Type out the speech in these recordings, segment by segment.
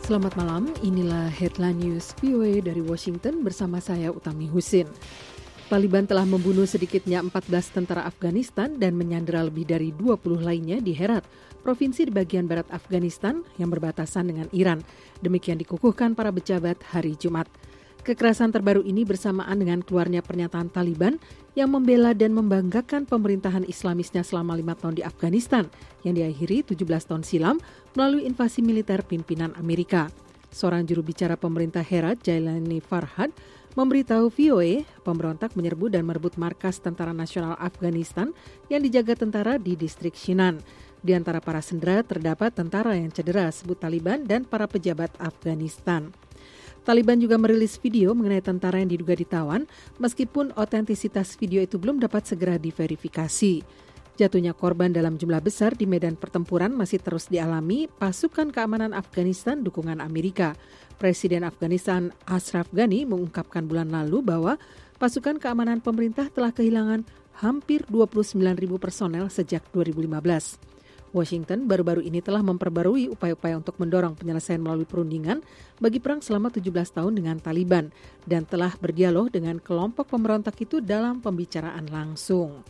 Selamat malam, inilah Headline News VOA dari Washington bersama saya Utami Husin. Taliban telah membunuh sedikitnya 14 tentara Afghanistan dan menyandera lebih dari 20 lainnya di Herat, provinsi di bagian barat Afghanistan yang berbatasan dengan Iran. Demikian dikukuhkan para pejabat hari Jumat. Kekerasan terbaru ini bersamaan dengan keluarnya pernyataan Taliban yang membela dan membanggakan pemerintahan Islamisnya selama 5 tahun di Afghanistan yang diakhiri 17 tahun silam melalui invasi militer pimpinan Amerika. Seorang juru bicara pemerintah Herat, Jailani Farhad, memberitahu VOA pemberontak menyerbu dan merebut markas Tentara Nasional Afghanistan yang dijaga tentara di distrik Shinan. Di antara para sandera terdapat tentara yang cedera, sebut Taliban, dan para pejabat Afghanistan. Taliban juga merilis video mengenai tentara yang diduga ditawan, meskipun otentisitas video itu belum dapat segera diverifikasi. Jatuhnya korban dalam jumlah besar di medan pertempuran masih terus dialami pasukan keamanan Afghanistan dukungan Amerika. Presiden Afghanistan Ashraf Ghani mengungkapkan bulan lalu bahwa pasukan keamanan pemerintah telah kehilangan hampir 29.000 personel sejak 2015. Washington baru-baru ini telah memperbarui upaya-upaya untuk mendorong penyelesaian melalui perundingan bagi perang selama 17 tahun dengan Taliban dan telah berdialog dengan kelompok pemberontak itu dalam pembicaraan langsung.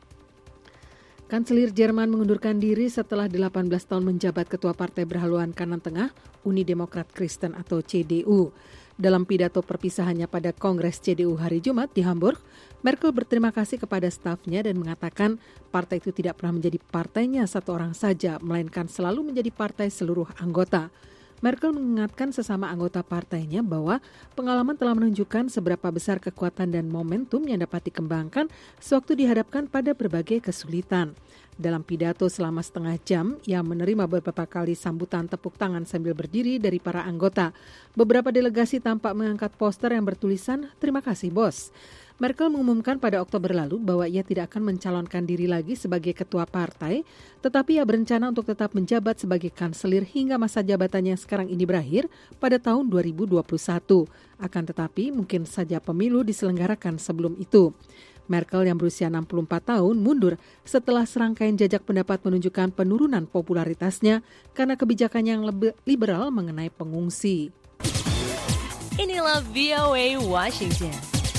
Kanselir Jerman mengundurkan diri setelah 18 tahun menjabat ketua partai berhaluan kanan tengah Uni Demokrat Kristen atau CDU. Dalam pidato perpisahannya pada Kongres CDU hari Jumat di Hamburg, Merkel berterima kasih kepada stafnya dan mengatakan partai itu tidak pernah menjadi partainya satu orang saja, melainkan selalu menjadi partai seluruh anggota. Merkel mengingatkan sesama anggota partainya bahwa pengalaman telah menunjukkan seberapa besar kekuatan dan momentum yang dapat dikembangkan sewaktu dihadapkan pada berbagai kesulitan. Dalam pidato selama setengah jam, ia menerima beberapa kali sambutan tepuk tangan sambil berdiri dari para anggota. Beberapa delegasi tampak mengangkat poster yang bertulisan, "Terima kasih, Bos." Merkel mengumumkan pada Oktober lalu bahwa ia tidak akan mencalonkan diri lagi sebagai ketua partai, tetapi ia berencana untuk tetap menjabat sebagai kanselir hingga masa jabatannya yang sekarang ini berakhir pada tahun 2021. Akan tetapi mungkin saja pemilu diselenggarakan sebelum itu. Merkel yang berusia 64 tahun mundur setelah serangkaian jajak pendapat menunjukkan penurunan popularitasnya karena kebijakannya yang lebih liberal mengenai pengungsi. Inilah VOA Washington.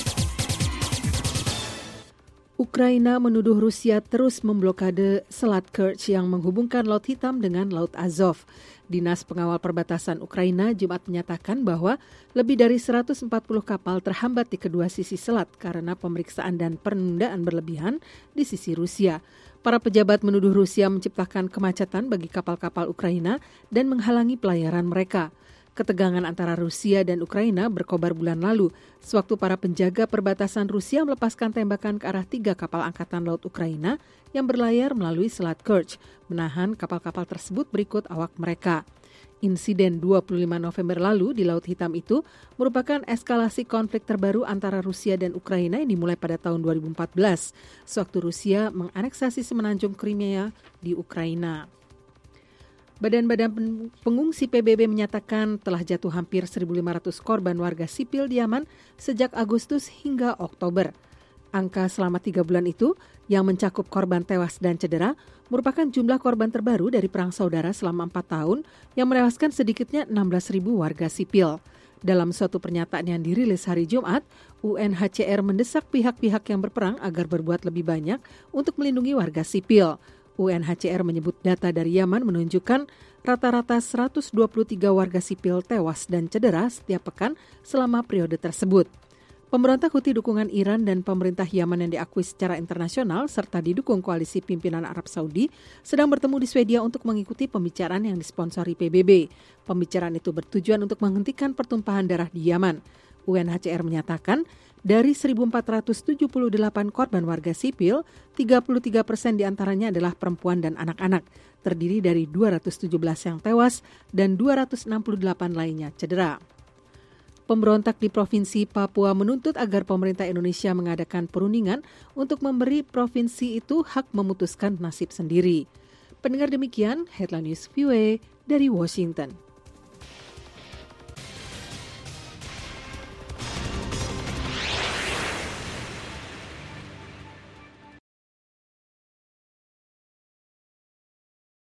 Ukraina menuduh Rusia terus memblokade Selat Kerch yang menghubungkan Laut Hitam dengan Laut Azov. Dinas Pengawal Perbatasan Ukraina Jumat menyatakan bahwa lebih dari 140 kapal terhambat di kedua sisi selat karena pemeriksaan dan penundaan berlebihan di sisi Rusia. Para pejabat menuduh Rusia menciptakan kemacetan bagi kapal-kapal Ukraina dan menghalangi pelayaran mereka. Ketegangan antara Rusia dan Ukraina berkobar bulan lalu, sewaktu para penjaga perbatasan Rusia melepaskan tembakan ke arah 3 kapal angkatan laut Ukraina yang berlayar melalui Selat Kerch, menahan kapal-kapal tersebut berikut awak mereka. Insiden 25 November lalu di Laut Hitam itu merupakan eskalasi konflik terbaru antara Rusia dan Ukraina yang dimulai pada tahun 2014, sewaktu Rusia menganeksasi semenanjung Crimea di Ukraina. Badan-badan pengungsi PBB menyatakan telah jatuh hampir 1.500 korban warga sipil di Yaman sejak Agustus hingga Oktober. Angka selama 3 bulan itu yang mencakup korban tewas dan cedera merupakan jumlah korban terbaru dari perang saudara selama 4 tahun yang menewaskan sedikitnya 16.000 warga sipil. Dalam suatu pernyataan yang dirilis hari Jumat, UNHCR mendesak pihak-pihak yang berperang agar berbuat lebih banyak untuk melindungi warga sipil. UNHCR menyebut data dari Yaman menunjukkan rata-rata 123 warga sipil tewas dan cedera setiap pekan selama periode tersebut. Pemberontak Houthi dukungan Iran dan pemerintah Yaman yang diakui secara internasional serta didukung koalisi pimpinan Arab Saudi sedang bertemu di Swedia untuk mengikuti pembicaraan yang disponsori PBB. Pembicaraan itu bertujuan untuk menghentikan pertumpahan darah di Yaman. UNHCR menyatakan dari 1.478 korban warga sipil, 33% diantaranya adalah perempuan dan anak-anak, terdiri dari 217 yang tewas dan 268 lainnya cedera. Pemberontak di Provinsi Papua menuntut agar pemerintah Indonesia mengadakan perundingan untuk memberi provinsi itu hak memutuskan nasib sendiri. Pendengar demikian, Headline News VOA dari Washington.